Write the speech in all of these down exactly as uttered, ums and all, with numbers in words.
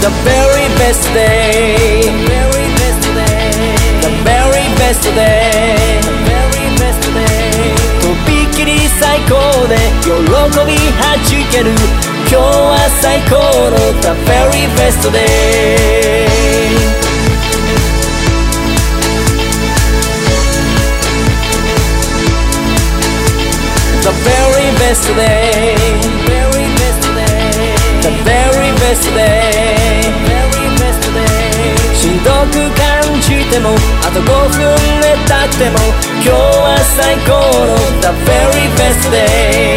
The very best day, the very best day, the very best day, the very best day とびきり最高で喜びはじける今日は最高の The very best day The very best day, very best day, the very best day, very best day しんどく感じてもあとごふんで経っても今日は最高の The very best day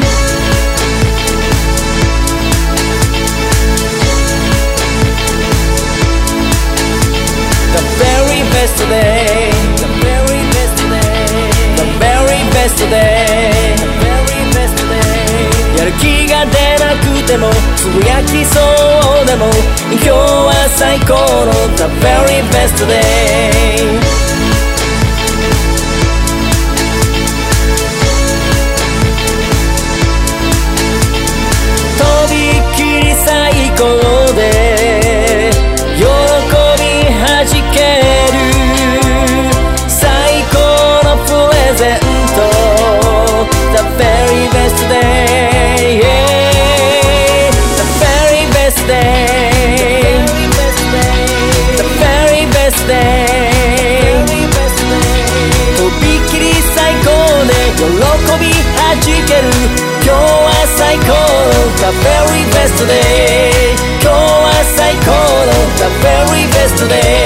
The very best day, the very best day, the very best day, the very best day やる気が出なくてもつぶやきそうでも今日は最高の The very best dayとびきり最高で喜びはじける最高のプレゼント The very best day The very best day The very best day とびきり最高で喜びはじける今日は最高の The very best day 今日は最高の The very best day